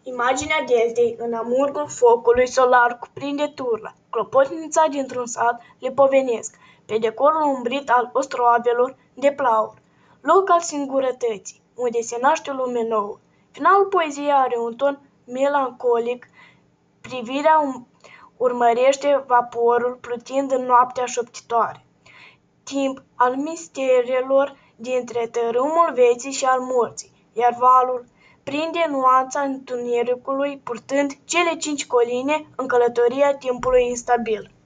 Imaginea Deldei în amurgul focului solar cuprinde Turla, clopotnița dintr-un sat lipovenesc, pe decorul umbrit al ostroavelor de plaur, loc al singurătății, unde se naște o lume nouă. Finalul poeziei are un ton melancolic, privirea urmărește vaporul plutind în noaptea șoptitoare, timp al misterelor dintre tărâmul vieții și al morții, iar valul prinde nuanța întunericului purtând cele 5 coline în călătoria timpului instabil.